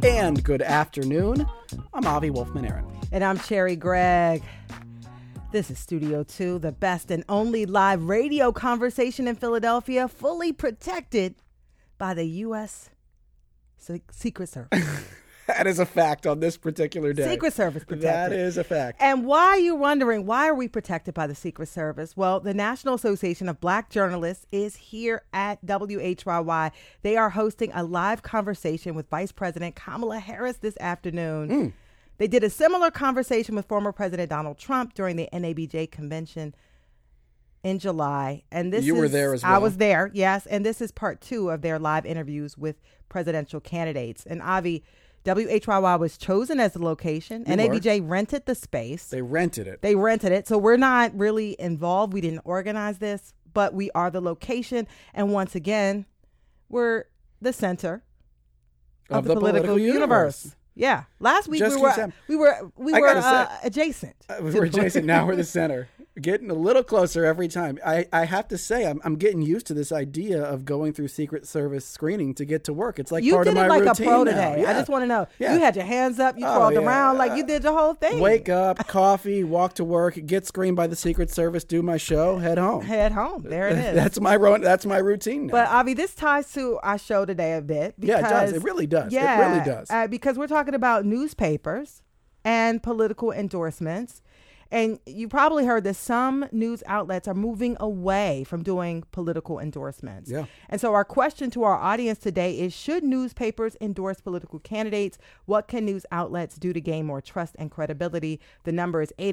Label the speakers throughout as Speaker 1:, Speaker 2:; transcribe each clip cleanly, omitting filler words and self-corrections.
Speaker 1: and good afternoon. I'm Avi Wolfman-Aaron.
Speaker 2: And I'm Cherry Gregg. This is Studio 2, the best and only live radio conversation in Philadelphia, fully protected by the U.S. Secret Service.
Speaker 1: That is a fact on this particular day.
Speaker 2: Secret Service protected.
Speaker 1: That is a fact.
Speaker 2: And why you're wondering, why are we protected by the Secret Service? Well, the National Association of Black Journalists is here at WHYY. They are hosting a live conversation with Vice President Kamala Harris this afternoon. They did a similar conversation with former President Donald Trump during the NABJ convention in July. And
Speaker 1: You were there as well.
Speaker 2: I was there, yes. And this is part 2 of their live interviews with presidential candidates. And Avi, WHYY was chosen as the location. NABJ rented the space.
Speaker 1: They rented it.
Speaker 2: They rented it. So we're not really involved. We didn't organize this, but we are the location. And once again, we're the center of the political universe. Yeah. Last week we were adjacent.
Speaker 1: We were adjacent. Now we're the center. Getting a little closer every time. I have to say, I'm getting used to this idea of going through Secret Service screening to get to work. It's like part of my routine.
Speaker 2: You did it like a pro
Speaker 1: now.
Speaker 2: today.
Speaker 1: Yeah.
Speaker 2: I just want to know.
Speaker 1: Yeah.
Speaker 2: You had your hands up. You crawled around like you did the whole thing.
Speaker 1: Wake up, coffee, walk to work, get screened by the Secret Service, do my show, head home.
Speaker 2: Head home. There it is.
Speaker 1: That's my routine now.
Speaker 2: But Avi, this ties to our show today a bit. Because,
Speaker 1: yeah, it does. It really does.
Speaker 2: Yeah,
Speaker 1: it really does.
Speaker 2: Because we're talking about newspapers and political endorsements. And you probably heard that some news outlets are moving away from doing political endorsements.
Speaker 1: Yeah.
Speaker 2: And so our question to our audience today is, should newspapers endorse political candidates? What can news outlets do to gain more trust and credibility? The number is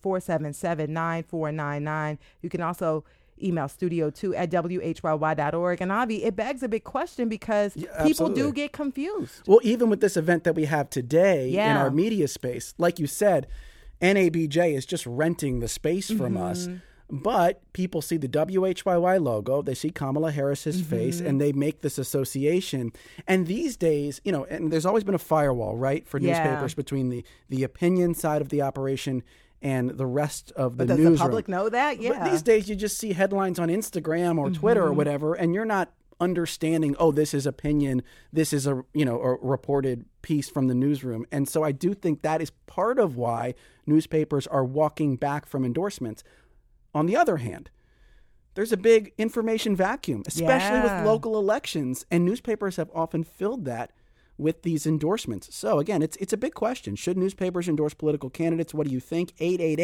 Speaker 2: 888-477-9499. You can also email studio2@whyy.org. And Avi, it begs a big question because people do get confused.
Speaker 1: Well, even with this event that we have today in our media space, like you said, NABJ is just renting the space from us, but people see the WHYY logo, they see Kamala Harris's face, and they make this association. And these days, and there's always been a firewall, right, for newspapers between the opinion side of the operation and the rest of the newsroom.
Speaker 2: Does the public know that? Yeah.
Speaker 1: But these days, you just see headlines on Instagram or Twitter or whatever, and you're not understanding, this is opinion, this is a reported piece from the newsroom. And so I do think that is part of why newspapers are walking back from endorsements. On the other hand, there's a big information vacuum, especially with local elections, and newspapers have often filled that with these endorsements. So again, it's a big question. Should newspapers endorse political candidates? What do you think?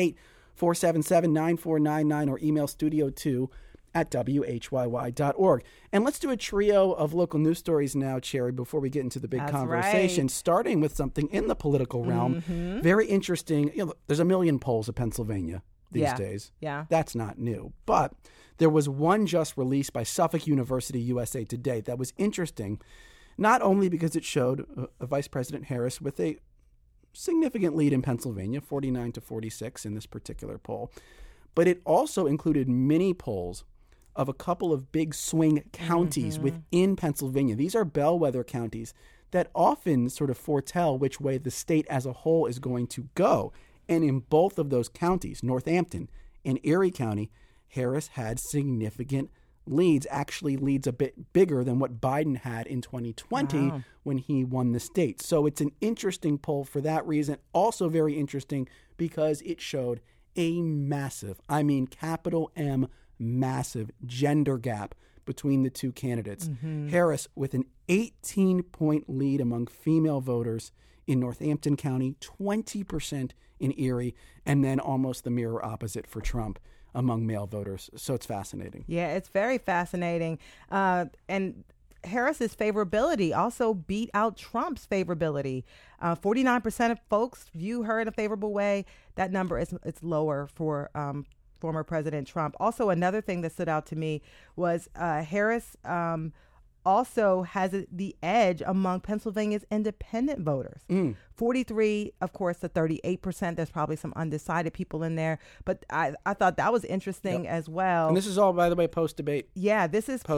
Speaker 1: 888-477-9499 or email studio2@whyy.org. And let's do a trio of local news stories now, Cherry, before we get into the big conversation,
Speaker 2: right.
Speaker 1: Starting with something in the political realm. Very interesting. There's a million polls of Pennsylvania these days.
Speaker 2: Yeah.
Speaker 1: That's not new. But there was one just released by Suffolk University USA Today that was interesting, not only because it showed Vice President Harris with a significant lead in Pennsylvania, 49-46 in this particular poll, but it also included mini polls of a couple of big swing counties within Pennsylvania. These are bellwether counties that often sort of foretell which way the state as a whole is going to go. And in both of those counties, Northampton and Erie County, Harris had significant leads, actually leads a bit bigger than what Biden had in 2020 when he won the state. So it's an interesting poll for that reason. Also very interesting because it showed a massive, capital M, massive gender gap between the two candidates. Harris with an 18-point lead among female voters in Northampton County, 20% in Erie, and then almost the mirror opposite for Trump among male voters. So it's fascinating.
Speaker 2: Yeah, it's very fascinating. And Harris's favorability also beat out Trump's favorability. 49% of folks view her in a favorable way. That number is lower for former President Trump. Also, another thing that stood out to me was Harris also has the edge among Pennsylvania's independent voters. 43, of course, to 38%. There's probably some undecided people in there. But I thought that was interesting as well.
Speaker 1: And this is all, by the way, post-debate.
Speaker 2: Yeah, this is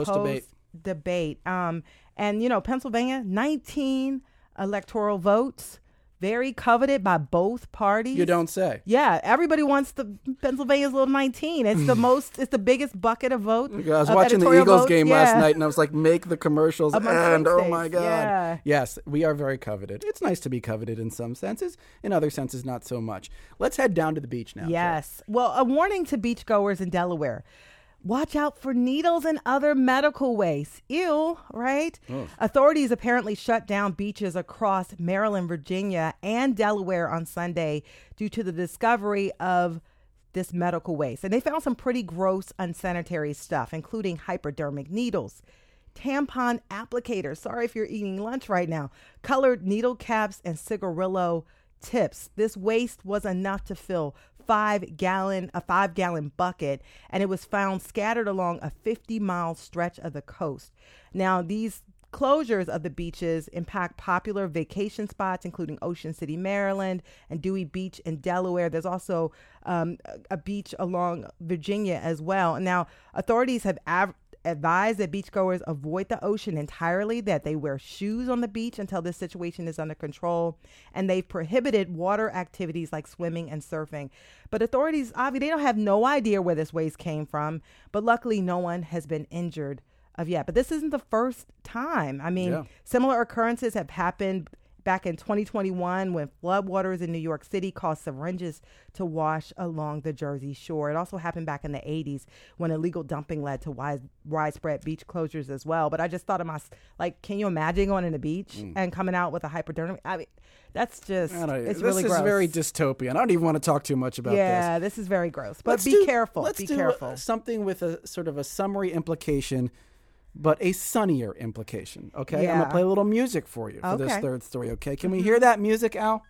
Speaker 2: post-debate. And, you know, Pennsylvania, 19 electoral votes. very coveted by both parties.
Speaker 1: You don't say.
Speaker 2: Yeah, everybody wants the Pennsylvania's Little 19. It's the biggest bucket of votes.
Speaker 1: I was watching the Eagles game last night, and I was like, make the commercials, and oh my God.
Speaker 2: Yeah.
Speaker 1: Yes, we are very coveted. It's nice to be coveted in some senses. In other senses, not so much. Let's head down to the beach now.
Speaker 2: Yes. Well, a warning to beachgoers in Delaware. Watch out for needles and other medical waste. Ew, right? Ugh. Authorities apparently shut down beaches across Maryland, Virginia, and Delaware on Sunday due to the discovery of this medical waste. And they found some pretty gross, unsanitary stuff, including hypodermic needles, tampon applicators. Sorry if you're eating lunch right now. Colored needle caps and cigarillo tips. This waste was enough to fill a 5-gallon bucket, and it was found scattered along a 50-mile stretch of the coast. Now, these closures of the beaches impact popular vacation spots, including Ocean City, Maryland, and Dewey Beach in Delaware. There's also a beach along Virginia as well. Now, authorities have advised that beachgoers avoid the ocean entirely, that they wear shoes on the beach until this situation is under control, and they've prohibited water activities like swimming and surfing. But authorities, obviously, they don't have no idea where this waste came from, but luckily no one has been injured of yet. But this isn't the first time. I mean, similar occurrences have happened back in 2021 when floodwaters in New York City caused syringes to wash along the Jersey Shore. It also happened back in the 80s when illegal dumping led to widespread beach closures as well. But I just thought of can you imagine going in the beach and coming out with a hypodermic? I mean, that's just, it's really gross.
Speaker 1: This is very dystopian. I don't even want to talk too much about this.
Speaker 2: Yeah, this is very gross. But be careful.
Speaker 1: Let's do something with a sort of a summary implication, but a sunnier implication, okay?
Speaker 2: Yeah.
Speaker 1: I'm going to play a little music for you for this third story, okay? Can we hear that music, Al?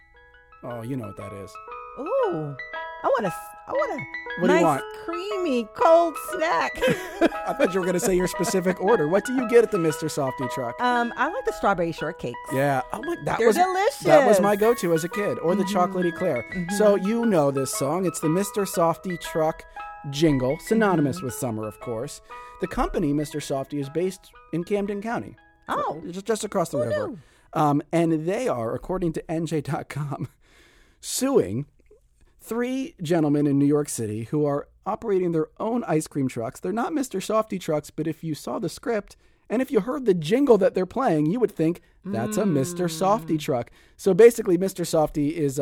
Speaker 1: Oh, you know what that is.
Speaker 2: Ooh, I want a
Speaker 1: what
Speaker 2: nice,
Speaker 1: do you want?
Speaker 2: Creamy, cold snack.
Speaker 1: I thought you were going to say your specific order. What do you get at the Mr. Softy truck?
Speaker 2: I like the strawberry shortcakes.
Speaker 1: Yeah. Oh my,
Speaker 2: They're delicious.
Speaker 1: That was my go-to as a kid, or the chocolate eclair. So you know this song. It's the Mr. Softy truck jingle, synonymous with summer, of course. The company, Mr. Softy, is based in Camden County.
Speaker 2: Oh.
Speaker 1: Just across the river. And they are, according to NJ.com, suing 3 gentlemen in New York City who are operating their own ice cream trucks. They're not Mr. Softy trucks, but if you saw the script and if you heard the jingle that they're playing, you would think that's a Mr. Softy truck. So basically, Mr. Softy is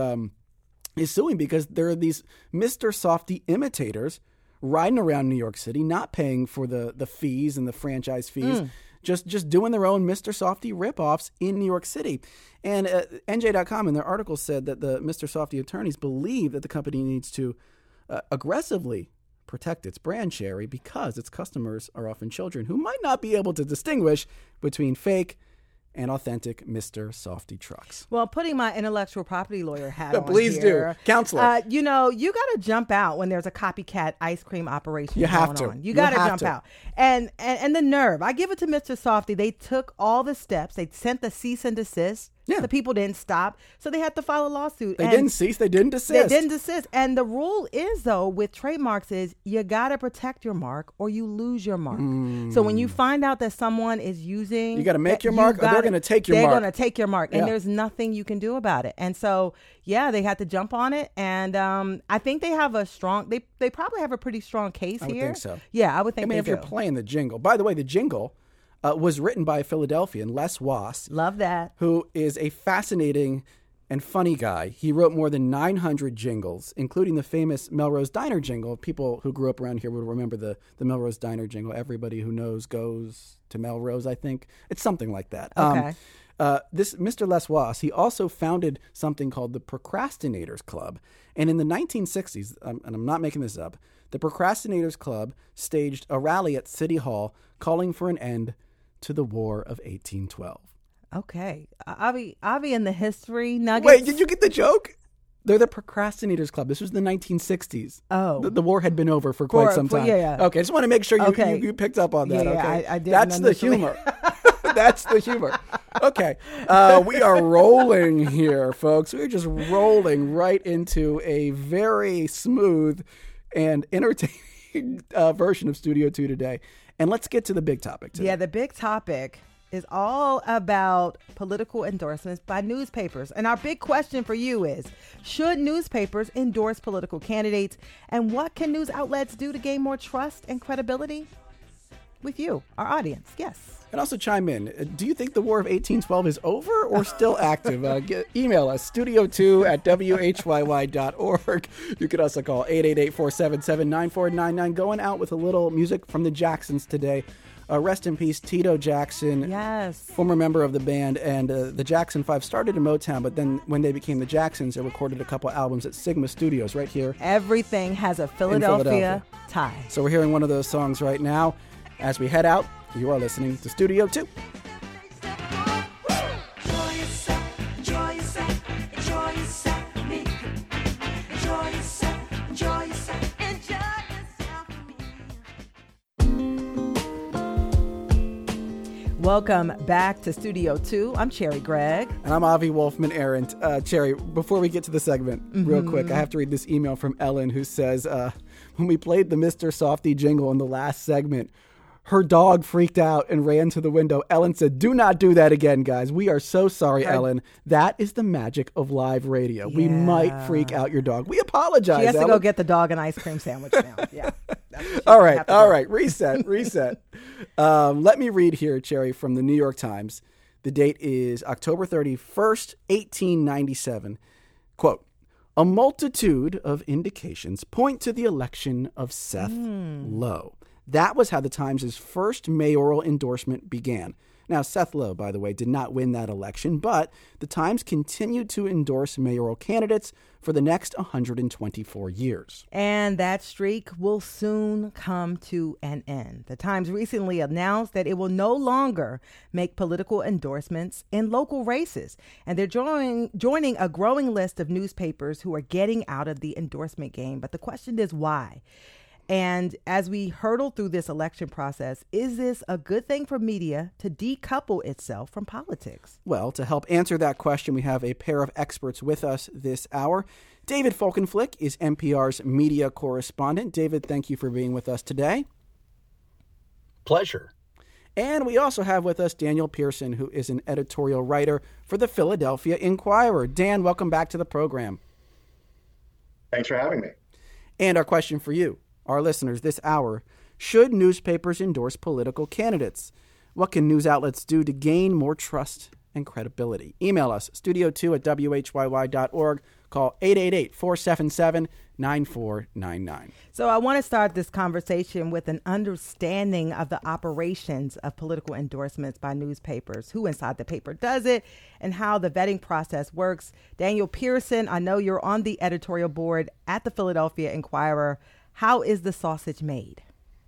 Speaker 1: suing because there are these Mr. Softy imitators riding around New York City, not paying for the fees and the franchise fees, just doing their own Mr. Softy ripoffs in New York City. And NJ.com in their article said that the Mr. Softy attorneys believe that the company needs to aggressively protect its brand, Sherry, because its customers are often children who might not be able to distinguish between fake and authentic Mr. Softy trucks.
Speaker 2: Well, putting my intellectual property lawyer hat on
Speaker 1: Please
Speaker 2: here,
Speaker 1: do. Counselor.
Speaker 2: You got to jump out when there's a copycat ice cream operation
Speaker 1: You have
Speaker 2: going
Speaker 1: to.
Speaker 2: on. You got to jump out. And the nerve. I give it to Mr. Softy. They took all the steps. They sent the cease and desist.
Speaker 1: Yeah.
Speaker 2: The people didn't stop, so they had to file a lawsuit.
Speaker 1: They didn't cease. They didn't desist.
Speaker 2: They didn't desist. And the rule is, though, with trademarks is you got to protect your mark or you lose your mark. So when you find out that someone is using...
Speaker 1: You got to make your mark or they're going to take your mark.
Speaker 2: They're going to take your mark. And there's nothing you can do about it. And so, they had to jump on it. And I think they have a strong... They probably have a pretty strong case here.
Speaker 1: I would think so.
Speaker 2: Yeah, I would think
Speaker 1: if you're playing the jingle... By the way, the jingle... was written by a Philadelphian, Les Wass.
Speaker 2: Love that.
Speaker 1: Who is a fascinating and funny guy. He wrote more than 900 jingles, including the famous Melrose Diner jingle. People who grew up around here would remember the Melrose Diner jingle. Everybody who knows goes to Melrose, I think. It's something like that.
Speaker 2: Okay.
Speaker 1: This Mr. Les Wass, he also founded something called the Procrastinators Club. And in the 1960s, and I'm not making this up, the Procrastinators Club staged a rally at City Hall calling for an end to the War of 1812.
Speaker 2: Okay. Avi in the history nuggets.
Speaker 1: Wait, did you get the joke? They're the Procrastinators Club. This was the 1960s.
Speaker 2: Oh.
Speaker 1: The war had been over for quite some time.
Speaker 2: Yeah.
Speaker 1: Okay, I just want to make sure you picked up on that.
Speaker 2: Yeah,
Speaker 1: okay?
Speaker 2: I didn't.
Speaker 1: That's the humor. That's the humor. Okay. We are rolling here, folks. We're just rolling right into a very smooth and entertaining version of Studio 2 today. And let's get to the big topic today.
Speaker 2: Yeah, the big topic is all about political endorsements by newspapers. And our big question for you is, should newspapers endorse political candidates? And what can news outlets do to gain more trust and credibility? With you, our audience, yes.
Speaker 1: And also chime in. Do you think the War of 1812 is over or still active? Email us, studio2@whyy.org. You can also call 888-477-9499. Going out with a little music from the Jacksons today. Rest in peace, Tito Jackson.
Speaker 2: Yes.
Speaker 1: Former member of the band. And the Jackson 5 started in Motown, but then when they became the Jacksons, they recorded a couple albums at Sigma Studios right here.
Speaker 2: Everything has a Philadelphia tie.
Speaker 1: So we're hearing one of those songs right now. As we head out, you are listening to Studio 2.
Speaker 2: Welcome back to Studio 2. I'm Cherry Gregg.
Speaker 1: And I'm Avi Wolfman Arendt. Cherry, before we get to the segment, real quick, I have to read this email from Ellen who says, when we played the Mr. Softy jingle in the last segment, her dog freaked out and ran to the window. Ellen said, do not do that again, guys. We are so sorry, Ellen. That is the magic of live radio. Yeah. We might freak out your dog. We apologize,
Speaker 2: She has
Speaker 1: Ellen.
Speaker 2: to go get the dog an ice cream sandwich now. Yeah.
Speaker 1: All right. Reset. Let me read here, Cherry, from the New York Times. The date is October 31st, 1897. Quote, a multitude of indications point to the election of Seth Low. That was how the Times' first mayoral endorsement began. Now, Seth Low, by the way, did not win that election, but the Times continued to endorse mayoral candidates for the next 124 years.
Speaker 2: And that streak will soon come to an end. The Times recently announced that it will no longer make political endorsements in local races. And they're joining a growing list of newspapers who are getting out of the endorsement game. But the question is why? And as we hurdle through this election process, is this a good thing for media to decouple itself from politics?
Speaker 1: Well, to help answer that question, we have a pair of experts with us this hour. David Folkenflik is NPR's media correspondent. David, thank you for being with us today.
Speaker 3: Pleasure.
Speaker 1: And we also have with us Daniel Pearson, who is an editorial writer for the Philadelphia Inquirer. Dan, welcome back to the program.
Speaker 4: Thanks for having me.
Speaker 1: And our question for you, our listeners, this hour: should newspapers endorse political candidates? What can news outlets do to gain more trust and credibility? Email us, studio2@whyy.org. Call 888-477-9499.
Speaker 2: So I want to start this conversation with an understanding of the operations of political endorsements by newspapers, who inside the paper does it, and how the vetting process works. Daniel Pearson, I know you're on the editorial board at the Philadelphia Inquirer. How is the sausage made?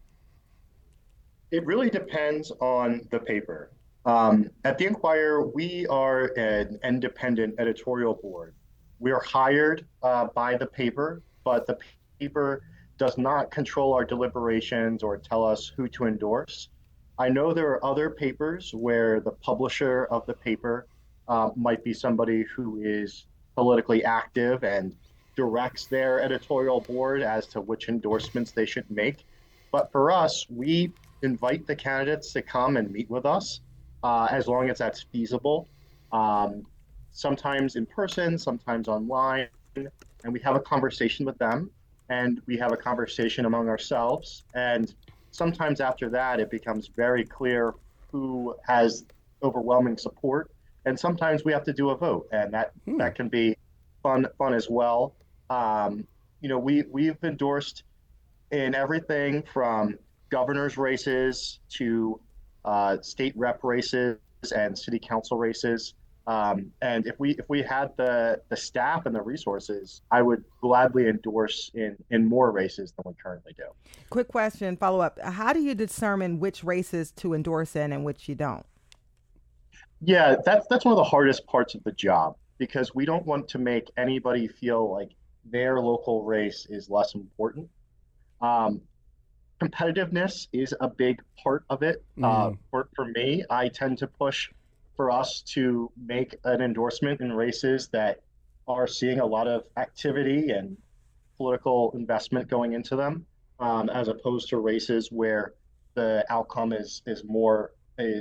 Speaker 4: It really depends on the paper. At the Inquirer, we are an independent editorial board. We are hired by the paper, but the paper does not control our deliberations or tell us who to endorse. I know there are other papers where the publisher of the paper might be somebody who is politically active and directs their editorial board as to which endorsements they should make. But for us, we invite the candidates to come and meet with us as long as that's feasible. Sometimes in person, sometimes online, and we have a conversation with them, and we have a conversation among ourselves. And sometimes after that, it becomes very clear who has overwhelming support. And sometimes we have to do a vote, and that can be fun as well. We've endorsed in everything from governor's races to state rep races and city council races. And if we had the staff and the resources, I would gladly endorse in more races than we currently do.
Speaker 2: Quick question, follow up. How do you determine which races to endorse in and which you don't?
Speaker 4: Yeah, that's one of the hardest parts of the job, because we don't want to make anybody feel like their local race is less important. Competitiveness is a big part of it. For me, I tend to push for us to make an endorsement in races that are seeing a lot of activity and political investment going into them, as opposed to races where the outcome is more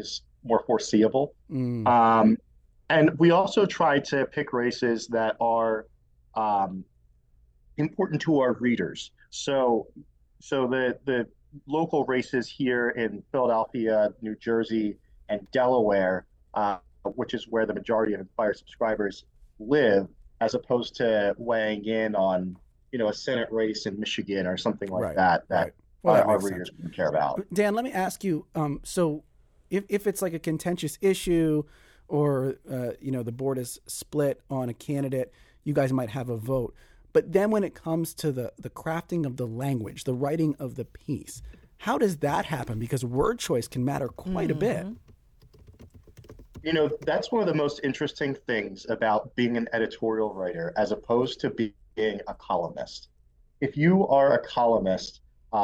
Speaker 4: more foreseeable. And we also try to pick races that are important to our readers. So the local races here in Philadelphia, New Jersey, and Delaware, which is where the majority of Inquirer subscribers live, as opposed to weighing in on, a Senate race in Michigan or something like that
Speaker 1: Well, that
Speaker 4: our
Speaker 1: makes
Speaker 4: readers
Speaker 1: sense.
Speaker 4: wouldn't care about.
Speaker 1: Dan, let me ask you, so if it's like a contentious issue or, the board is split on a candidate, you guys might have a vote. But then when it comes to the crafting of the language, the writing of the piece, how does that happen? Because word choice can matter quite a bit.
Speaker 4: That's one of the most interesting things about being an editorial writer as opposed to being a columnist. If you are a columnist,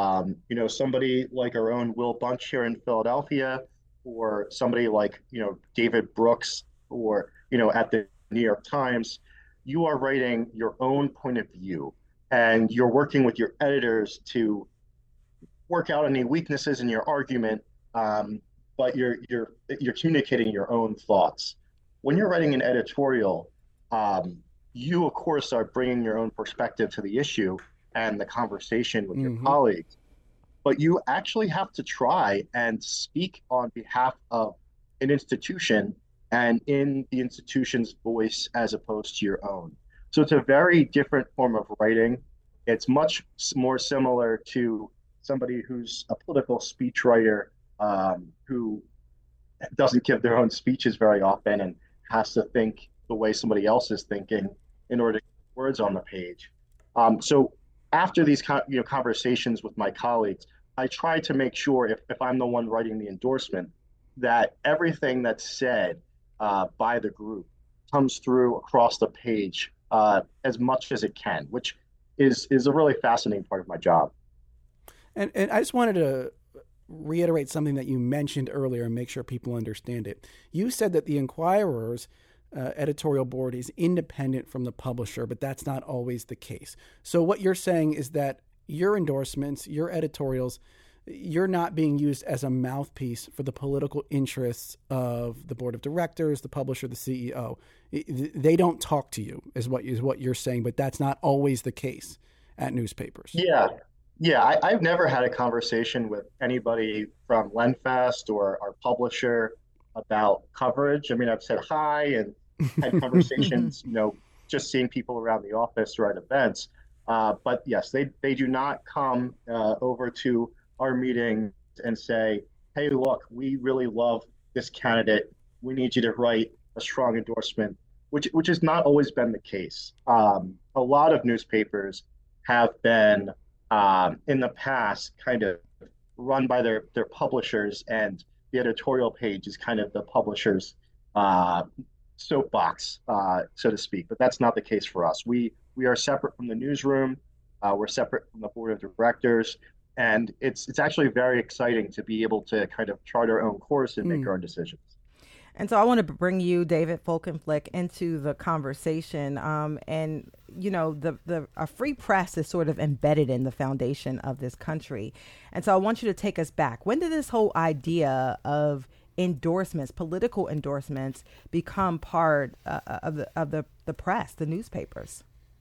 Speaker 4: somebody like our own Will Bunch here in Philadelphia, or somebody like, David Brooks, or, at the New York Times, you are writing your own point of view, and you're working with your editors to work out any weaknesses in your argument, but you're communicating your own thoughts. When you're writing an editorial, you, of course, are bringing your own perspective to the issue and the conversation with your colleagues, but you actually have to try and speak on behalf of an institution and in the institution's voice as opposed to your own. So it's a very different form of writing. It's much more similar to somebody who's a political speechwriter who doesn't give their own speeches very often and has to think the way somebody else is thinking in order to get words on the page. So after these conversations with my colleagues, I try to make sure if I'm the one writing the endorsement, that everything that's said by the group comes through across the page as much as it can, which is a really fascinating part of my job.
Speaker 1: And I just wanted to reiterate something that you mentioned earlier and make sure people understand it. You said that the Inquirer's editorial board is independent from the publisher, but that's not always the case. So what you're saying is that your endorsements, your editorials, you're not being used as a mouthpiece for the political interests of the board of directors, the publisher, the CEO. They don't talk to you, is what you're saying, but that's not always the case at newspapers.
Speaker 4: Yeah. I've never had a conversation with anybody from Lenfest or our publisher about coverage. I mean, I've said hi and had conversations, just seeing people around the office or at events. But yes, they do not come over to our meeting and say, hey, look, we really love this candidate. We need you to write a strong endorsement, which has not always been the case. A lot of newspapers have been in the past kind of run by their publishers, and the editorial page is kind of the publisher's soapbox, so to speak. But that's not the case for us. We are separate from the newsroom. We're separate from the board of directors. And it's actually very exciting to be able to kind of chart our own course and make our own decisions.
Speaker 2: And so I want to bring you, David Folkenflik, into the conversation. And, a free press is sort of embedded in the foundation of this country. And so I want you to take us back. When did this whole idea of endorsements, political endorsements, become part of the press, the newspapers?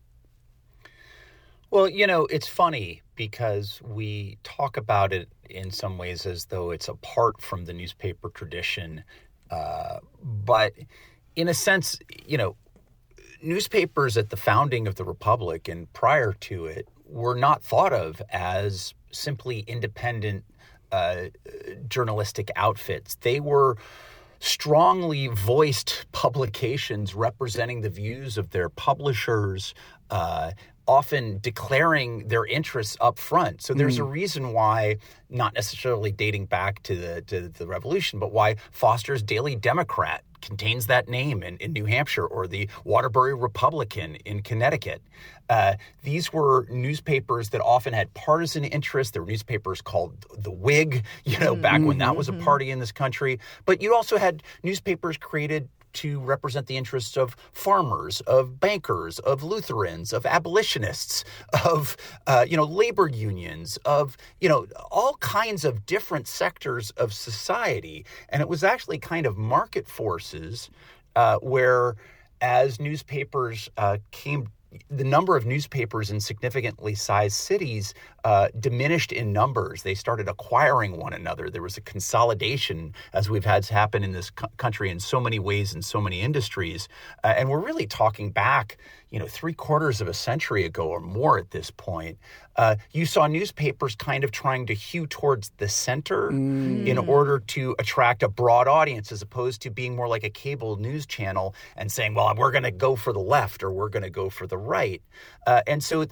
Speaker 3: Well, it's funny because we talk about it in some ways as though it's apart from the newspaper tradition. But in a sense, newspapers at the founding of the Republic and prior to it were not thought of as simply independent journalistic outfits. They were strongly voiced publications representing the views of their publishers, often declaring their interests up front. So there's a reason why, not necessarily dating back to the Revolution, but why Foster's Daily Democrat contains that name in New Hampshire, or the Waterbury Republican in Connecticut. These were newspapers that often had partisan interests. There were newspapers called the Whig, back when that was a party in this country. But you also had newspapers created to represent the interests of farmers, of bankers, of Lutherans, of abolitionists, of, labor unions, of, all kinds of different sectors of society. And it was actually kind of market forces where as newspapers the number of newspapers in significantly sized cities diminished in numbers. They started acquiring one another. There was a consolidation, as we've had happen in this country in so many ways in so many industries. And we're really talking back, 3/4 of a century ago or more at this point. You saw newspapers kind of trying to hew towards the center in order to attract a broad audience, as opposed to being more like a cable news channel and saying, well, we're going to go for the left or we're going to go for the right. And so,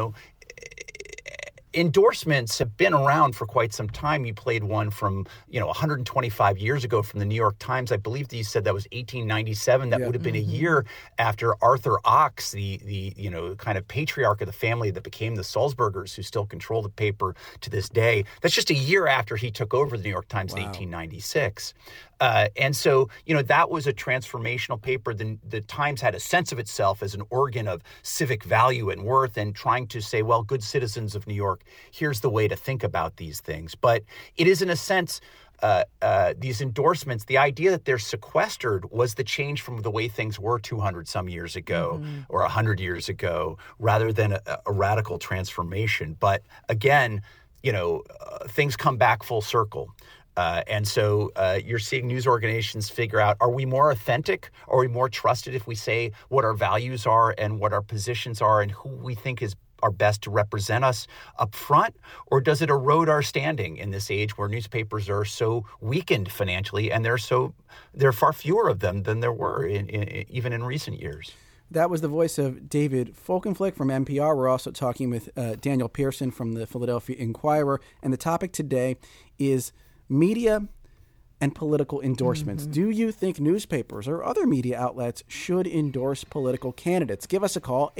Speaker 3: endorsements have been around for quite some time. You played one from, 125 years ago from the New York Times. I believe that you said that was 1897. That would have been a year after Arthur Ochs, the kind of patriarch of the family that became the Sulzbergers, who still control the paper to this day. That's just a year after he took over the New York Times in 1896. And so, that was a transformational paper. The Times had a sense of itself as an organ of civic value and worth, and trying to say, well, good citizens of New York, here's the way to think about these things. But it is, in a sense, these endorsements, the idea that they're sequestered was the change from the way things were 200 some years ago or 100 years ago, rather than a radical transformation. But again, things come back full circle. And so you're seeing news organizations figure out, are we more authentic? Are we more trusted if we say what our values are and what our positions are and who we think are best to represent us up front? Or does it erode our standing in this age where newspapers are so weakened financially, and there are far fewer of them than there were even in recent years?
Speaker 1: That was the voice of David Folkenflik from NPR. We're also talking with Daniel Pearson from the Philadelphia Inquirer. And the topic today is media and political endorsements. Do you think newspapers or other media outlets should endorse political candidates? Give us a call,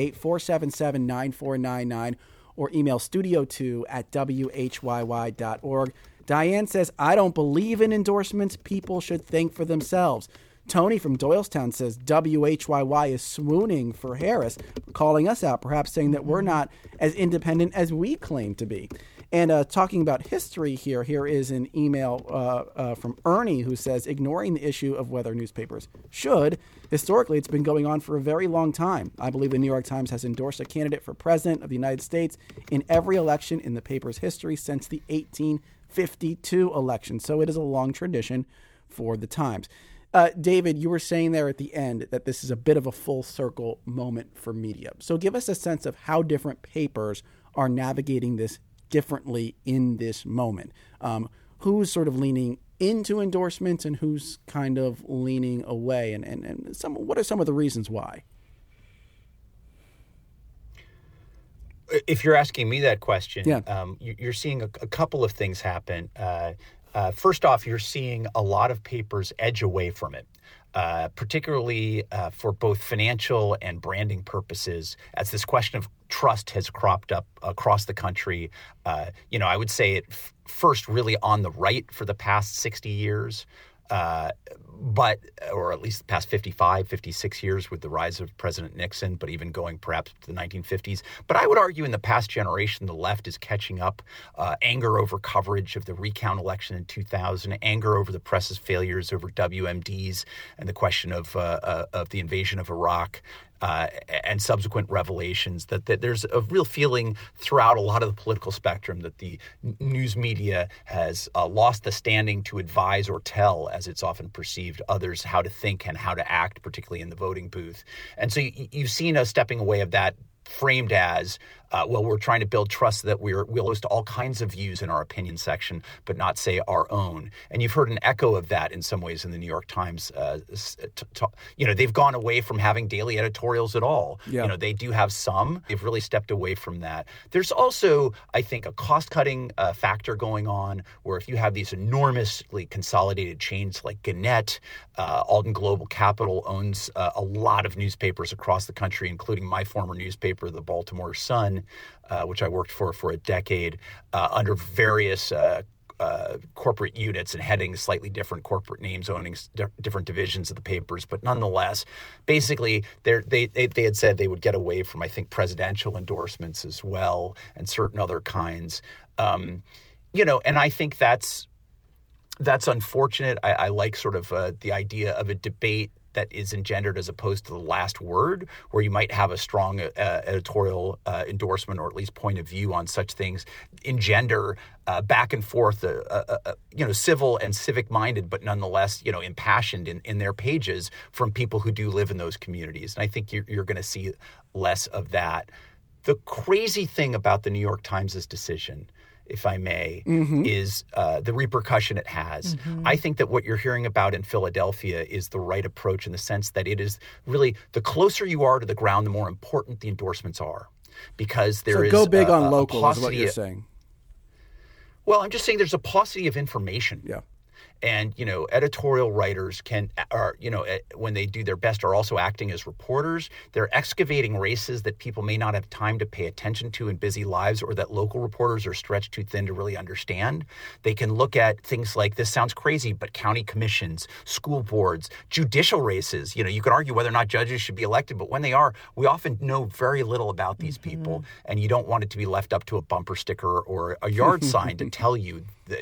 Speaker 1: 888-477-9499, or email studio2@whyy.org. Diane says, I don't believe in endorsements. People should think for themselves. Tony from Doylestown says WHYY is swooning for Harris, calling us out, perhaps saying that we're not as independent as we claim to be. And talking about history here is an email from Ernie, who says, ignoring the issue of whether newspapers should, historically it's been going on for a very long time. I believe the New York Times has endorsed a candidate for president of the United States in every election in the paper's history since the 1852 election. So it is a long tradition for the Times. David, you were saying there at the end that this is a bit of a full circle moment for media. So give us a sense of how different papers are navigating this differently in this moment. Who's sort of leaning into endorsements and who's kind of leaning away? And what are some of the reasons why?
Speaker 3: If you're asking me that question,
Speaker 1: yeah.
Speaker 3: You're seeing a couple of things happen. First off, you're seeing a lot of papers edge away from it, particularly for both financial and branding purposes, as this question of trust has cropped up across the country. I would say it first really on the right for the past 60 years. But, or at least the past 55, 56 years with the rise of President Nixon, but even going perhaps to the 1950s. But I would argue in the past generation, the left is catching up. Anger over coverage of the recount election in 2000, anger over the press's failures over WMDs and the question of the invasion of Iraq. And subsequent revelations that there's a real feeling throughout a lot of the political spectrum that the news media has lost the standing to advise or tell, as it's often perceived, others how to think and how to act, particularly in the voting booth. And so you've seen a stepping away of that, framed as, we're trying to build trust that we'll host all kinds of views in our opinion section, but not say our own. And you've heard an echo of that in some ways in the New York Times. They've gone away from having daily editorials at all.
Speaker 1: Yeah.
Speaker 3: They do have some. They've really stepped away from that. There's also, I think, a cost-cutting factor going on, where if you have these enormously consolidated chains like Gannett, Alden Global Capital owns a lot of newspapers across the country, including my former newspaper, the Baltimore Sun, which I worked for a decade, under various corporate units and heading slightly different corporate names, owning different divisions of the papers. But nonetheless, basically, they had said they would get away from, I think, presidential endorsements as well and certain other kinds. And I think that's unfortunate. I like sort of the idea of a debate that is engendered as opposed to the last word, where you might have a strong editorial endorsement or at least point of view on such things, engender back and forth, civil and civic-minded, but nonetheless, impassioned in their pages from people who do live in those communities. And I think you're going to see less of that. The crazy thing about the New York Times' decision, if I may, is the repercussion it has. I think that what you're hearing about in Philadelphia is the right approach in the sense that it is really the closer you are to the ground, the more important the endorsements are, because there is
Speaker 1: go big on local is what you're saying.
Speaker 3: Well, I'm just saying there's a paucity of information.
Speaker 1: Yeah.
Speaker 3: And, editorial writers when they do their best, are also acting as reporters. They're excavating races that people may not have time to pay attention to in busy lives, or that local reporters are stretched too thin to really understand. They can look at things like, this sounds crazy, but county commissions, school boards, judicial races. You can argue whether or not judges should be elected, but when they are, we often know very little about these people. And you don't want it to be left up to a bumper sticker or a yard sign to tell you that,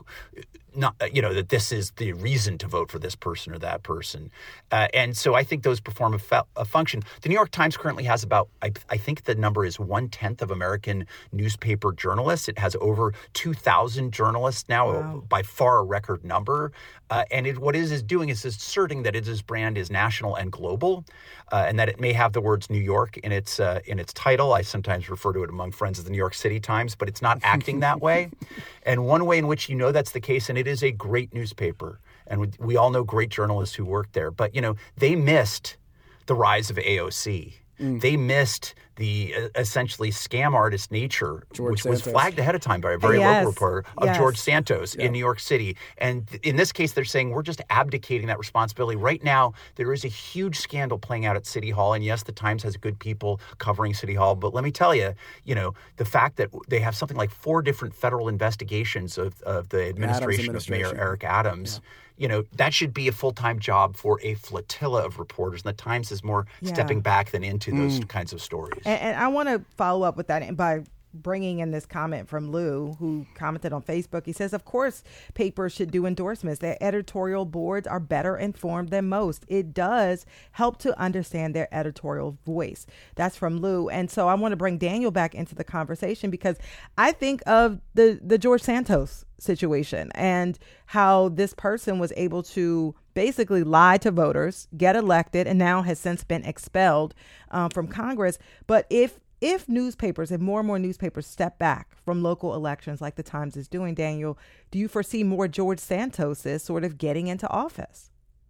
Speaker 3: that this is the reason to vote for this person or that person. And so I think those perform a function. The New York Times currently has about, I think the number is 1/10 of American newspaper journalists. It has over 2,000 journalists now, wow. By far a record number. And what it is doing is asserting that its brand is national and global, and that it may have the words New York in its title. I sometimes refer to it among friends as the New York City Times, but it's not acting that way. And one way in which that's the case, and it is a great newspaper, and we all know great journalists who work there, but they missed the rise of AOC. They missed the essentially scam artist nature, which was flagged ahead of time by a very local reporter of George Santos in New York City. And in this case, they're saying we're just abdicating that responsibility. Right now, there is a huge scandal playing out at City Hall. And yes, the Times has good people covering City Hall. But let me tell you, the fact that they have something like 4 different federal investigations of the administration of Mayor Eric Adams. Yeah. That should be a full-time job for a flotilla of reporters. And the Times is more stepping back than into those kinds of stories.
Speaker 2: And I want to follow up with that by bringing in this comment from Lou, who commented on Facebook. He says, of course, papers should do endorsements. Their editorial boards are better informed than most. It does help to understand their editorial voice. That's from Lou. And so I want to bring Daniel back into the conversation, because I think of the George Santos situation and how this person was able to basically lie to voters, get elected, and now has since been expelled from Congress. But if newspapers and more newspapers step back from local elections like the Times is doing, Daniel, do you foresee more George Santoses sort of getting into office?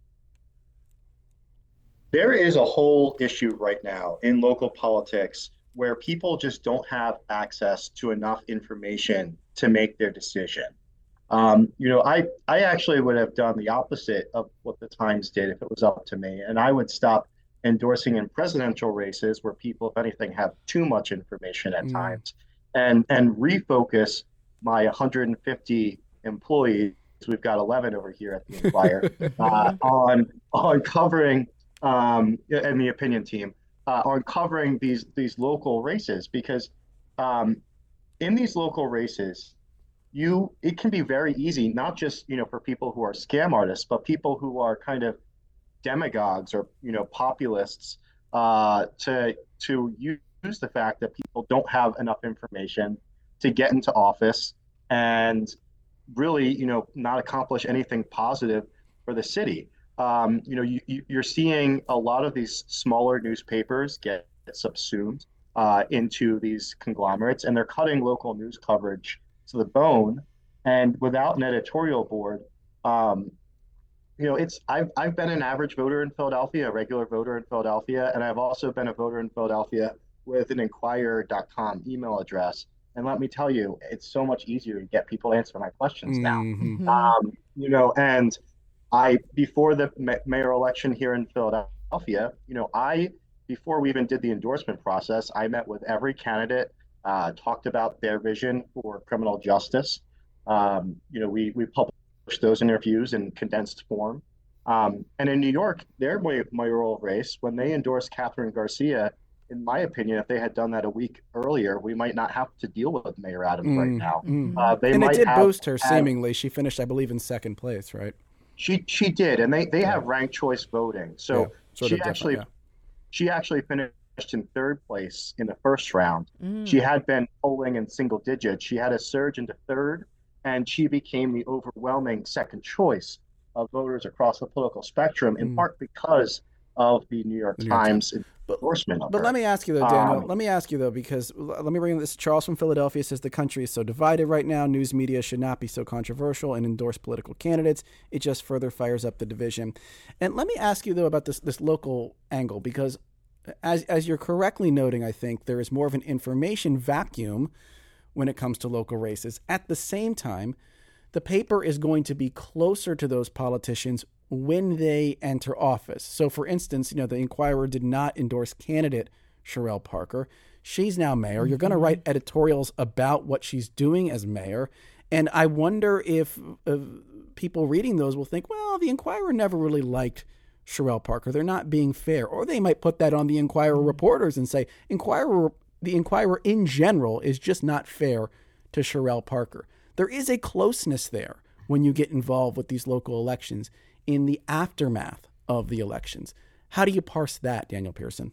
Speaker 4: There is a whole issue right now in local politics where people just don't have access to enough information to make their decision. I actually would have done the opposite of what the Times did if it was up to me, and I would stop endorsing in presidential races where people, if anything, have too much information at times, and refocus my 150 employees. We've got 11 over here at the Inquirer on covering, and the opinion team on covering these local races, because in these local races, it can be very easy, not just for people who are scam artists, but people who are kind of demagogues or populists to use the fact that people don't have enough information to get into office and really not accomplish anything positive for the city. You're seeing a lot of these smaller newspapers get subsumed into these conglomerates, and they're cutting local news coverage to the bone. And without an editorial board, I've been an average voter in Philadelphia, a regular voter in Philadelphia, and I've also been a voter in Philadelphia with an Inquirer.com email address. And let me tell you, it's so much easier to get people to answer my questions now. And before the mayor election here in Philadelphia, before we even did the endorsement process, I met with every candidate, talked about their vision for criminal justice, We published those interviews in condensed form. And in New York, their mayoral race, when they endorsed Catherine Garcia, in my opinion, if they had done that a week earlier, we might not have to deal with Mayor Adams right now.
Speaker 1: And it did boost her, seemingly. She finished, I believe, in second place, right?
Speaker 4: She did, and they have ranked choice voting. So she actually finished in third place in the first round. She had been polling in single digits. She had a surge into third, and she became the overwhelming second choice of voters across the political spectrum, in part because of the New York Times endorsement of her.
Speaker 1: But let me ask you, though, Daniel, because let me bring this. Charles from Philadelphia says the country is so divided right now. News media should not be so controversial and endorse political candidates. It just further fires up the division. And let me ask you, though, about this local angle, because as you're correctly noting, I think there is more of an information vacuum when it comes to local races. At the same time, the paper is going to be closer to those politicians when they enter office. So, for instance, the Inquirer did not endorse candidate Cherelle Parker. She's now mayor. You're going to write editorials about what she's doing as mayor. And I wonder if people reading those will think, well, the Inquirer never really liked Cherelle Parker. They're not being fair. Or they might put that on the Inquirer reporters and say, the Inquirer in general is just not fair to Cherelle Parker. There is a closeness there when you get involved with these local elections in the aftermath of the elections. How do you parse that, Daniel Pearson?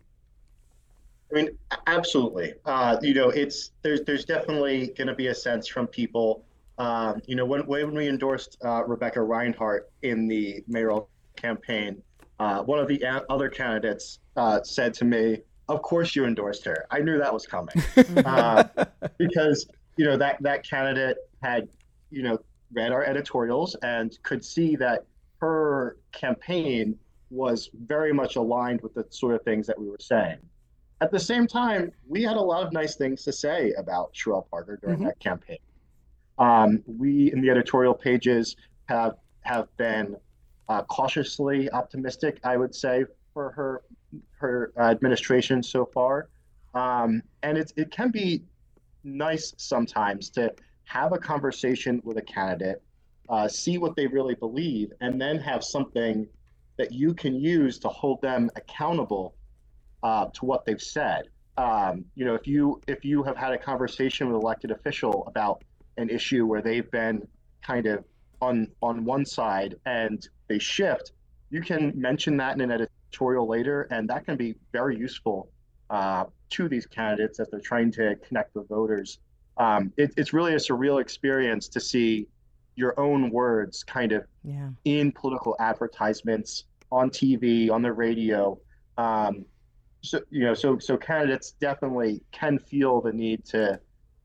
Speaker 4: I mean, absolutely. There's definitely going to be a sense from people. When we endorsed Rebecca Reinhart in the mayoral campaign, one of the other candidates said to me, "Of course you endorsed her. I knew that was coming," because that candidate had read our editorials and could see that her campaign was very much aligned with the sort of things that we were saying. At the same time, we had a lot of nice things to say about Cherelle Parker during that campaign. We, in the editorial pages, have been cautiously optimistic, I would say, for her administration so far. And it can be nice sometimes to have a conversation with a candidate, see what they really believe, and then have something that you can use to hold them accountable to what they've said. If you have had a conversation with an elected official about an issue where they've been kind of on one side and they shift, you can mention that in an editorial later, and that can be very useful to these candidates as they're trying to connect with voters. It's really a surreal experience to see your own words kind of in political advertisements, on TV, on the radio. So candidates definitely can feel the need to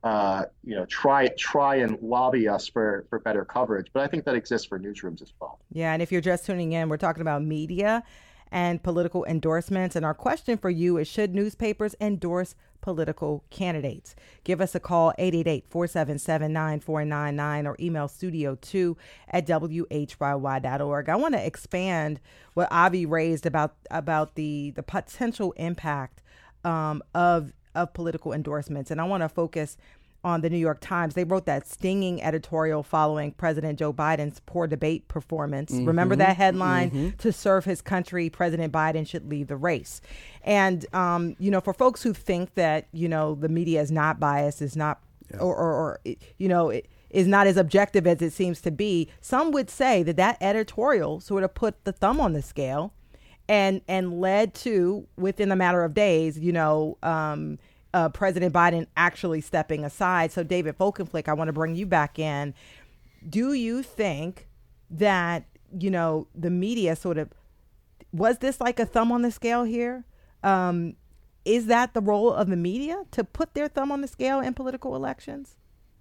Speaker 4: try and lobby us for better coverage. But I think that exists for newsrooms as well.
Speaker 2: Yeah, and if you're just tuning in, we're talking about media and political endorsements. And our question for you is, should newspapers endorse political candidates? Give us a call, 888-477-9499, or email studio2@whyy.org. I want to expand what Avi raised about the potential impact of political endorsements. And I want to focus on the New York Times. They wrote that stinging editorial following President Joe Biden's poor debate performance. Remember that headline? To serve his country, President Biden should leave the race. And, for folks who think that, the media is not biased, is not, it is not as objective as it seems to be, some would say that editorial sort of put the thumb on the scale and led to, within a matter of days, President Biden actually stepping aside. So, David Folkenflik, I want to bring you back in. Do you think that, the media was this like a thumb on the scale here? Is that the role of the media, to put their thumb on the scale in political elections?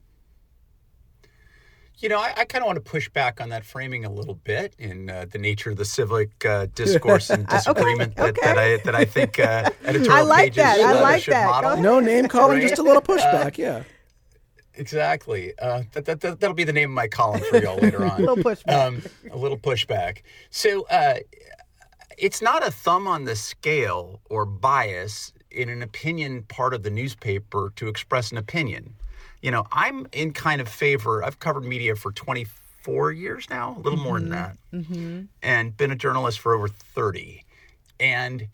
Speaker 3: I kind of want to push back on that framing a little bit in the nature of the civic discourse and disagreement that I think editorial pages should model.
Speaker 1: No name calling, just a little pushback,
Speaker 3: Exactly. That'll be the name of my column for y'all later on.
Speaker 2: A little pushback.
Speaker 3: A little pushback. So it's not a thumb on the scale or bias in an opinion part of the newspaper to express an opinion. I'm in kind of favor. I've covered media for 24 years now, a little more than that, and been a journalist for over 30. And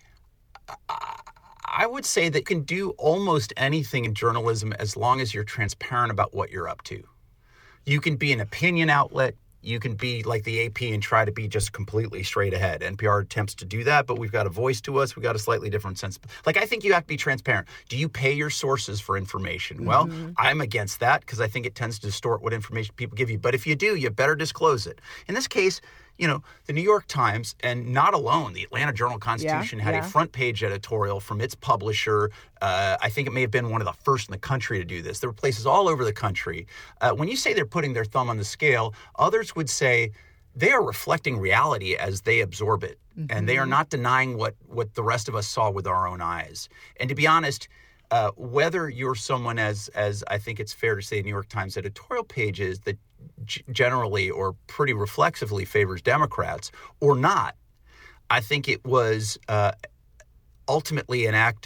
Speaker 3: I would say that you can do almost anything in journalism as long as you're transparent about what you're up to. You can be an opinion outlet. You can be like the AP and try to be just completely straight ahead. NPR attempts to do that, but we've got a voice to us. We've got a slightly different sense. Like, I think you have to be transparent. Do you pay your sources for information? Well, I'm against that because I think it tends to distort what information people give you. But if you do, you better disclose it. In this case, the New York Times, and not alone, the Atlanta Journal-Constitution had a front-page editorial from its publisher. I think it may have been one of the first in the country to do this. There were places all over the country. When you say they're putting their thumb on the scale, others would say they are reflecting reality as they absorb it, and they are not denying what the rest of us saw with our own eyes. And to be honest, whether you're someone, as I think it's fair to say, New York Times editorial pages that generally or pretty reflexively favors Democrats or not, I think it was ultimately an act.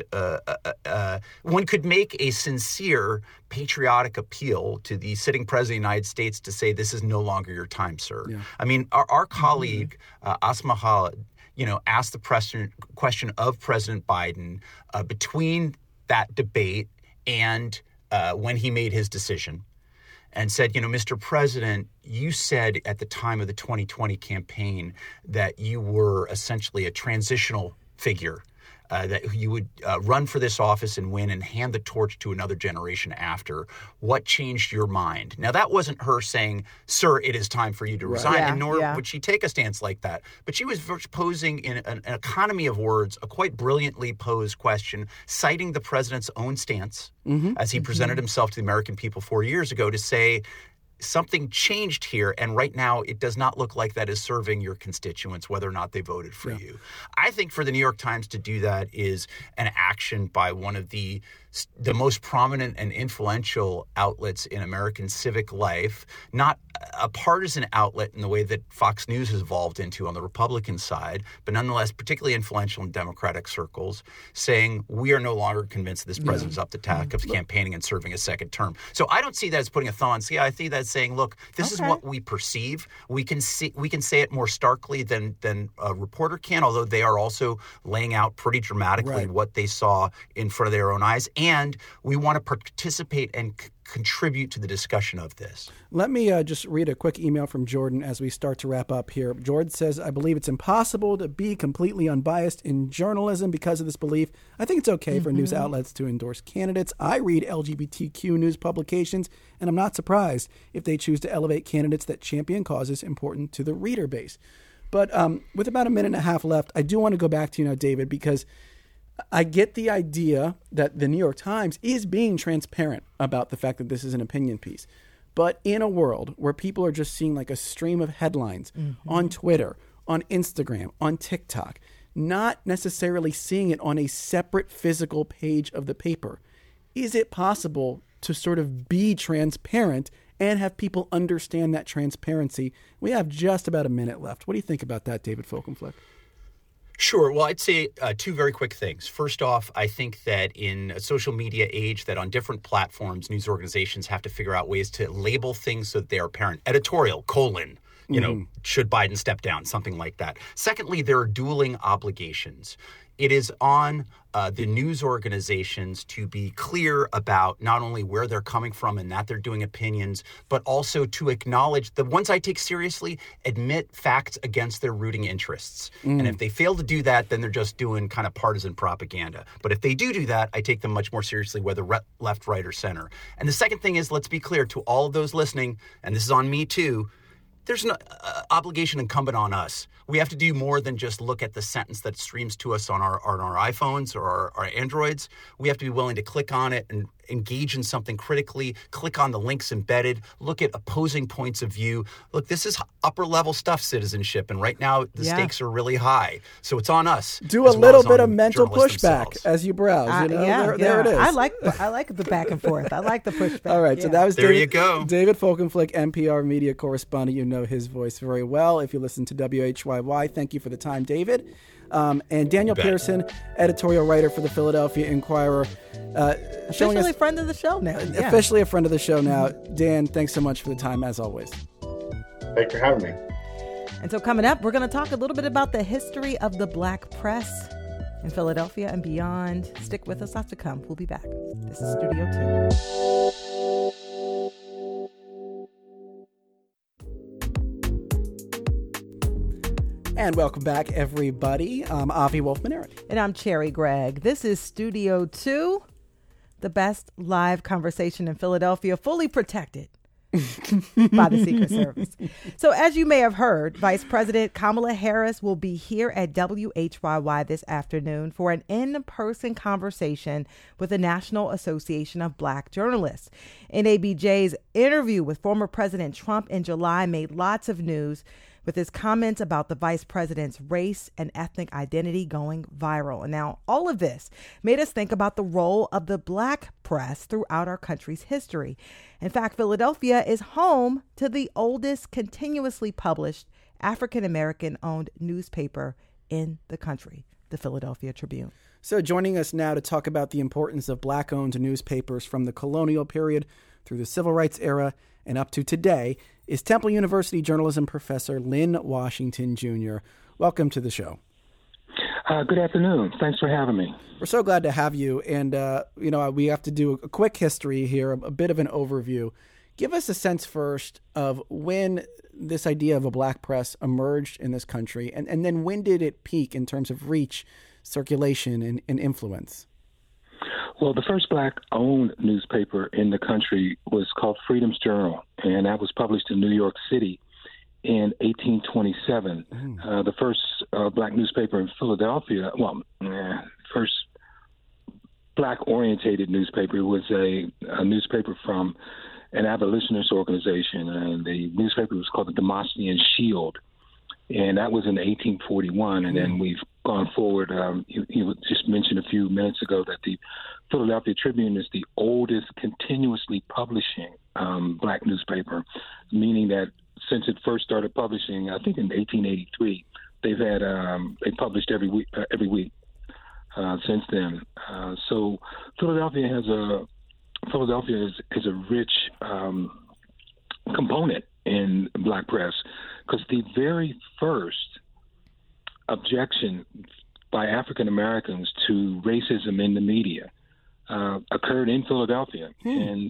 Speaker 3: One could make a sincere patriotic appeal to the sitting president of the United States to say, this is no longer your time, sir. Yeah. I mean, our colleague, Asma Khalid, asked the question of President Biden between that debate and when he made his decision, and said, Mr. President, you said at the time of the 2020 campaign that you were essentially a transitional figure, that you would run for this office and win and hand the torch to another generation after. What changed your mind? Now, that wasn't her saying, sir, it is time for you to resign, and nor would she take a stance like that. But she was posing in an economy of words, a quite brilliantly posed question, citing the president's own stance as he presented himself to the American people 4 years ago to say, something changed here, and right now it does not look like that is serving your constituents, whether or not they voted for you. I think for the New York Times to do that is an action by one of the most prominent and influential outlets in American civic life, not a partisan outlet in the way that Fox News has evolved into on the Republican side, but nonetheless particularly influential in Democratic circles, saying we are no longer convinced this president's up to task of campaigning and serving a second term. So I don't see that as putting a thumb on scale. I see that as saying, look, this is what we perceive. We can say it more starkly than a reporter can, although they are also laying out pretty dramatically what they saw in front of their own eyes. And we want to participate and contribute to the discussion of this.
Speaker 1: Let me just read a quick email from Jordan as we start to wrap up here. Jordan says, I believe it's impossible to be completely unbiased in journalism because of this belief. I think it's okay for news outlets to endorse candidates. I read LGBTQ news publications, and I'm not surprised if they choose to elevate candidates that champion causes important to the reader base. But with about a minute and a half left, I do want to go back to you now, David, because I get the idea that the New York Times is being transparent about the fact that this is an opinion piece. But in a world where people are just seeing like a stream of headlines on Twitter, on Instagram, on TikTok, not necessarily seeing it on a separate physical page of the paper, is it possible to sort of be transparent and have people understand that transparency? We have just about a minute left. What do you think about that, David Folkenflik?
Speaker 3: Sure. Well, I'd say two very quick things. First off, I think that in a social media age, that on different platforms, news organizations have to figure out ways to label things so that they are apparent. Editorial, : should Biden step down, something like that. Secondly, there are dueling obligations. It is on the news organizations to be clear about not only where they're coming from and that they're doing opinions, but also to acknowledge the ones I take seriously, admit facts against their rooting interests. And if they fail to do that, then they're just doing kind of partisan propaganda. But if they do that, I take them much more seriously, whether left, right, or center. And the second thing is, let's be clear to all of those listening, and this is on me too, there's an obligation incumbent on us. We have to do more than just look at the sentence that streams to us on our iPhones or our Androids. We have to be willing to click on it and engage in something critically, click on the links embedded, look at opposing points of view. Look, this is upper level stuff, citizenship, and right now the stakes are really high. So it's on us.
Speaker 1: Do a little bit of mental pushback as you browse. There it is.
Speaker 2: I like the back and forth. I like the pushback.
Speaker 1: All right, so that was
Speaker 3: you go.
Speaker 1: David Folkenflik, NPR media correspondent. You know his voice very well if you listen to WHYY. Thank you for the time, David. And Daniel Pearson, editorial writer for the Philadelphia Inquirer.
Speaker 2: Officially a friend of the show now. Yeah.
Speaker 1: Officially a friend of the show now. Dan, thanks so much for the time, as always.
Speaker 4: Thanks for having me.
Speaker 2: And so coming up, we're going to talk a little bit about the history of the black press in Philadelphia and beyond. Stick with us. Lots to come. We'll be back. This is Studio
Speaker 1: 2. And welcome back, everybody. I'm Avi Wolfman-Arent.
Speaker 2: And I'm Cherry Gregg. This is Studio 2, the best live conversation in Philadelphia, fully protected by the Secret Service. So as you may have heard, Vice President Kamala Harris will be here at WHYY this afternoon for an in-person conversation with the National Association of Black Journalists. NABJ's interview with former President Trump in July made lots of news, with his comments about the vice president's race and ethnic identity going viral. And now all of this made us think about the role of the black press throughout our country's history. In fact, Philadelphia is home to the oldest continuously published African-American owned newspaper in the country, the Philadelphia Tribune.
Speaker 1: So joining us now to talk about the importance of black-owned newspapers from the colonial period through the civil rights era and up to today is Temple University journalism professor Lynn Washington, Jr. Welcome to the show.
Speaker 5: Good afternoon. Thanks for having me.
Speaker 1: We're so glad to have you. And, we have to do a quick history here, a bit of an overview. Give us a sense first of when this idea of a black press emerged in this country, and then when did it peak in terms of reach, circulation, and influence?
Speaker 5: Well, the first black-owned newspaper in the country was called Freedom's Journal, and that was published in New York City in 1827. The first black newspaper in Philadelphia, first black-orientated newspaper was a newspaper from an abolitionist organization, and the newspaper was called the Demosthenes Shield, and that was in 1841, and then we've gone forward. You just mentioned a few minutes ago that the Philadelphia Tribune is the oldest continuously publishing black newspaper, meaning that since it first started publishing, I think in 1883, they've had they published every week since then. So Philadelphia is a rich component in black press, because the very first objection by African Americans to racism in the media occurred in Philadelphia in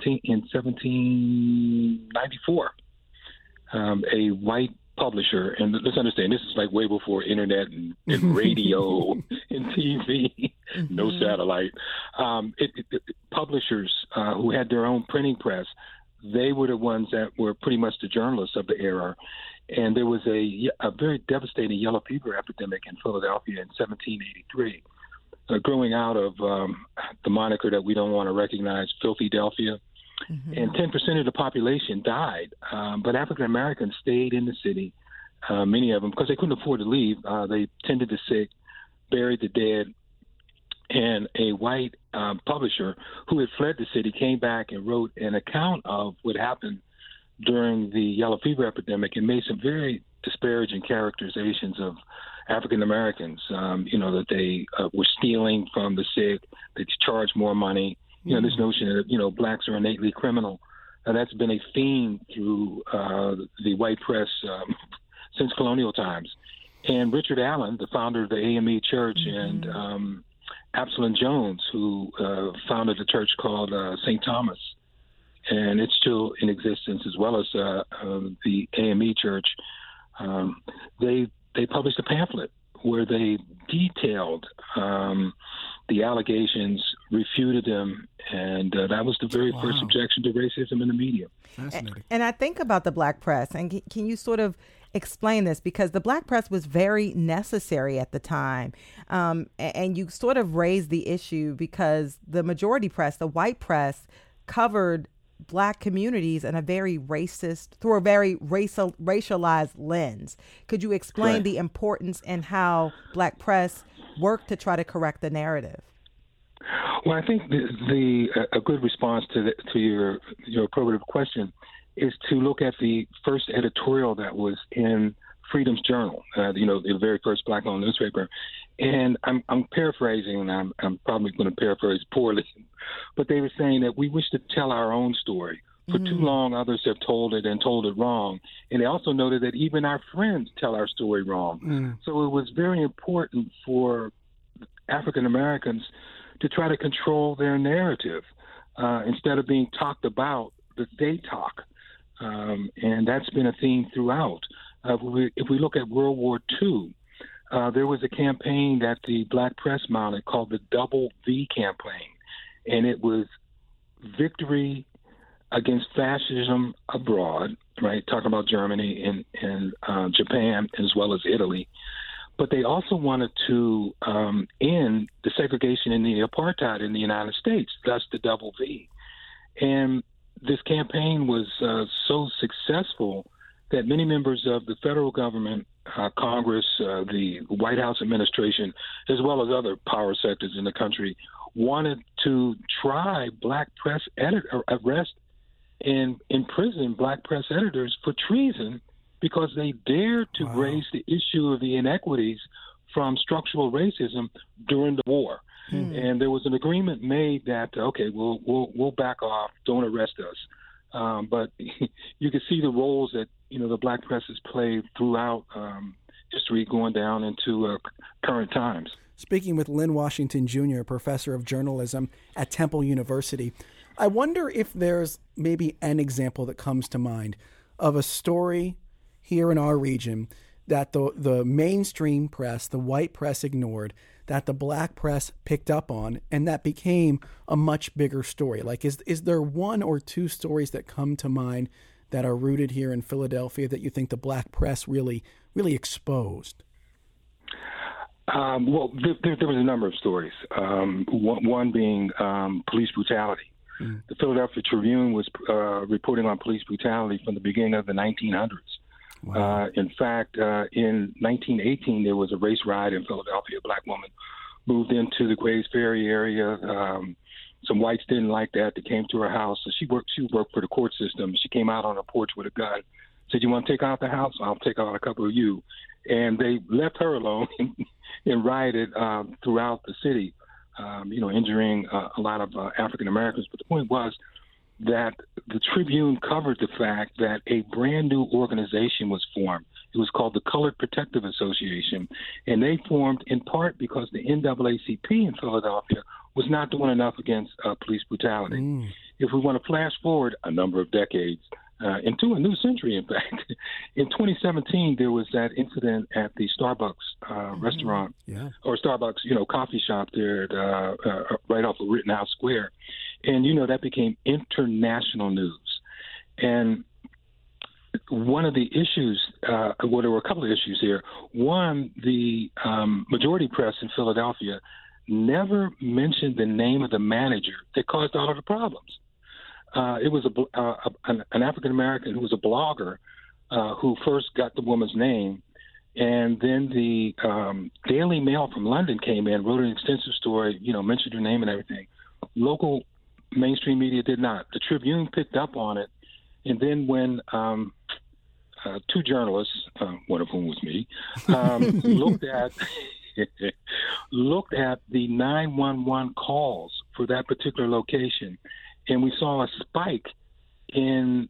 Speaker 5: 1794. A white publisher, and let's understand, this is like way before internet and radio and TV, no satellite. Publishers who had their own printing press, they were the ones that were pretty much the journalists of the era. And there was a very devastating yellow fever epidemic in Philadelphia in 1783, growing out of the moniker that we don't want to recognize, Filthydelphia. And 10% of the population died, but African Americans stayed in the city, many of them, because they couldn't afford to leave. They tended the sick, buried the dead, and a white publisher who had fled the city came back and wrote an account of what happened during the yellow fever epidemic and made some very disparaging characterizations of African Americans, that they were stealing from the sick, they charged more money. This notion that, blacks are innately criminal. And that's been a theme through the white press since colonial times. And Richard Allen, the founder of the AME Church, and Absalom Jones, who founded a church called St. Thomas, and it's still in existence, as well as the AME Church, they published a pamphlet where they detailed the allegations, refuted them, and that was the very first objection to racism in the media.
Speaker 1: Fascinating.
Speaker 2: And I think about the black press, and can you sort of explain this? Because the black press was very necessary at the time, and you sort of raised the issue because the majority press, the white press, covered black communities in a very racialized lens. Could you explain the importance and how black press worked to try to correct the narrative?
Speaker 5: Well, I think a good response to your probative question is to look at the first editorial that was in Freedom's Journal, the very first black-owned newspaper. And I'm paraphrasing, and I'm probably going to paraphrase poorly, but they were saying that we wish to tell our own story. For too long, others have told it and told it wrong. And they also noted that even our friends tell our story wrong. So it was very important for African Americans to try to control their narrative instead of being talked about, that they talk. And that's been a theme throughout. If we look at World War II, there was a campaign that the Black press mounted called the Double V campaign. And it was victory against fascism abroad, right? Talking about Germany and Japan as well as Italy. But they also wanted to end the segregation and the apartheid in the United States, thus the Double V. And this campaign was so successful that many members of the federal government, Congress, the White House administration, as well as other power sectors in the country, wanted to try Black press arrest and imprison Black press editors for treason because they dared to raise the issue of the inequities from structural racism during the war. And there was an agreement made that, okay, we'll back off, don't arrest us. But you can see the roles that, the Black press has played throughout history going down into current times.
Speaker 1: Speaking with Lynn Washington Jr., professor of journalism at Temple University, I wonder if there's maybe an example that comes to mind of a story here in our region that the mainstream press, the white press ignored, that the Black press picked up on, and that became a much bigger story. Like, is there one or two stories that come to mind that are rooted here in Philadelphia that you think the Black press really exposed?
Speaker 5: Well, there was a number of stories. One being police brutality. The Philadelphia Tribune was reporting on police brutality from the beginning of the 1900s. Wow. In fact, in 1918, there was a race riot in Philadelphia. A Black woman moved into the Grays Ferry area. Some whites didn't like that. They came to her house. So she worked for the court system. She came out on a porch with a gun. Said, "You want to take out the house? I'll take out a couple of you." And they left her alone and rioted throughout the city. Injuring a lot of African Americans. But the point was that the Tribune covered the fact that a brand new organization was formed. It was called the Colored Protective Association. And they formed in part because the NAACP in Philadelphia was not doing enough against police brutality. If we want to flash forward a number of decades, into a new century, in fact. In 2017, there was that incident at the Starbucks restaurant, or Starbucks, coffee shop there right off of Rittenhouse Square. And, that became international news. And one of the issues, there were a couple of issues here. One, the majority press in Philadelphia never mentioned the name of the manager that caused all of the problems. It was an African-American who was a blogger who first got the woman's name, and then the Daily Mail from London came in, wrote an extensive story, mentioned her name and everything. Local mainstream media did not. The Tribune picked up on it, and then when two journalists, one of whom was me, looked at the 911 calls for that particular location, and we saw a spike in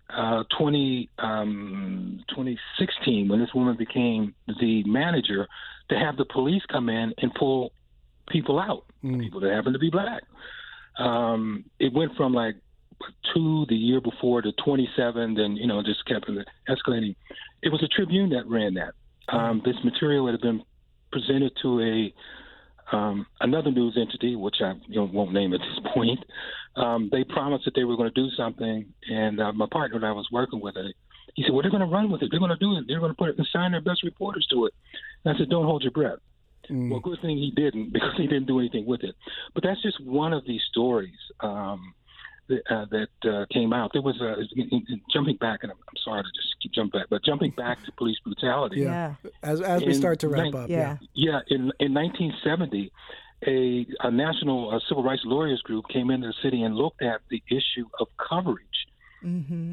Speaker 5: 2016 when this woman became the manager to have the police come in and pull people out, people that happen to be Black. It went from like 2 the year before to 27, then, just kept escalating. It was a Tribune that ran that. This material had been presented to another news entity, which I won't name at this point. They promised that they were going to do something, and my partner that I was working with, he said, "Well, they're going to run with it. They're going to do it. They're going to put it and sign their best reporters to it." And I said, "Don't hold your breath." Well, good thing he didn't, because he didn't do anything with it. But that's just one of these stories that came out. There was jumping back, and I'm sorry to just keep jumping back, but jumping back to police brutality.
Speaker 1: Yeah. As we start to wrap up.
Speaker 5: Yeah. In 1970, a national civil rights lawyers group came into the city and looked at the issue of coverage. And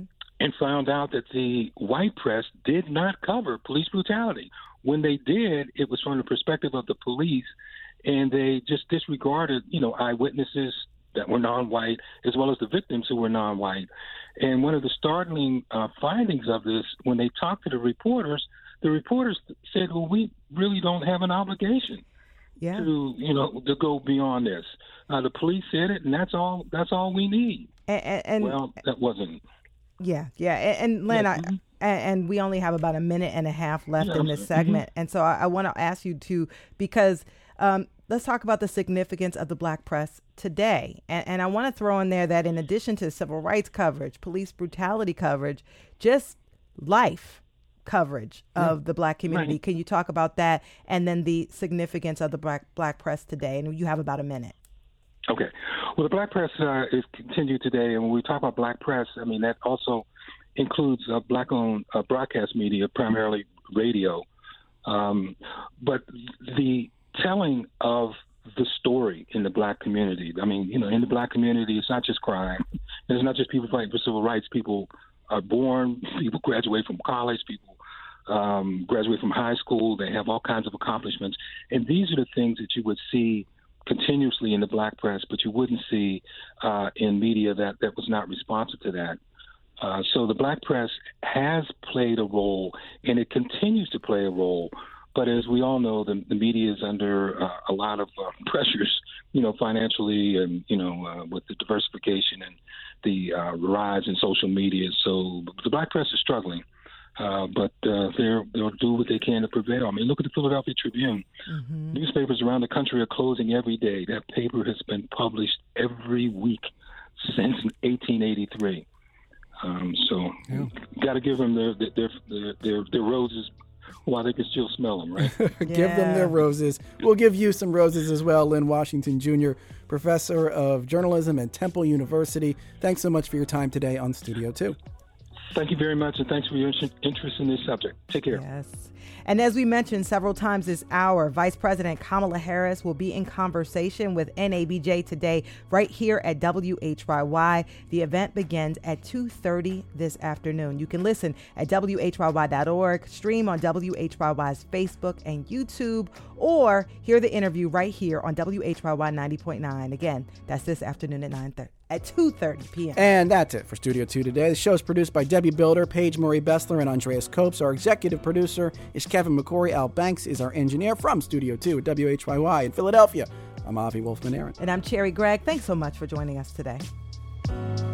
Speaker 5: and found out that the white press did not cover police brutality. When they did, it was from the perspective of the police, and they just disregarded, eyewitnesses that were non-white, as well as the victims who were non-white. And one of the startling findings of this, when they talked to the reporters said, well, we really don't have an obligation to go beyond this. The police said it, and that's all we need. Well, that wasn't.
Speaker 2: Yeah. And Len, and we only have about a minute and a half left in this segment. And so I want to ask you because let's talk about the significance of the Black press today. And I want to throw in there that in addition to civil rights coverage, police brutality coverage, just life coverage of the Black community. Right. Can you talk about that and then the significance of the Black press today? And you have about a minute.
Speaker 5: Okay. Well, the Black press is continued today. And when we talk about Black press, I mean, that also includes Black-owned broadcast media, primarily radio. But the telling of the story in the Black community, I mean, in the Black community, it's not just crime. It's not just people fighting for civil rights. People are born, people graduate from college, people graduate from high school. They have all kinds of accomplishments. And these are the things that you would see continuously in the Black press, but you wouldn't see in media that was not responsive to that. So the Black press has played a role, and it continues to play a role. But as we all know, the media is under a lot of pressures, financially and, with the diversification and the rise in social media. So the Black press is struggling. But they'll do what they can to prevail. I mean, look at the Philadelphia Tribune. Mm-hmm. Newspapers around the country are closing every day. That paper has been published every week since 1883. Got to give them their roses while they can still smell them, right?
Speaker 1: Give them their roses. We'll give you some roses as well. Len Washington Jr., professor of journalism at Temple University. Thanks so much for your time today on Studio 2.
Speaker 5: Thank you very much, and thanks for your interest in this subject. Take care.
Speaker 2: Yes. And as we mentioned several times this hour, Vice President Kamala Harris will be in conversation with NABJ today right here at WHYY. The event begins at 2:30 this afternoon. You can listen at WHYY.org, stream on WHYY's Facebook and YouTube, or hear the interview right here on WHYY 90.9. Again, that's this afternoon at 2:30 p.m.
Speaker 1: And that's it for Studio 2 today. The show is produced by Debbie Builder, Paige Murray Bessler, and Andreas Copes. Our executive producer is Kevin McCory. Al Banks is our engineer from Studio 2 at WHYY in Philadelphia. I'm Avi Wolfman Aaron.
Speaker 2: And I'm Cherry Gregg. Thanks so much for joining us today.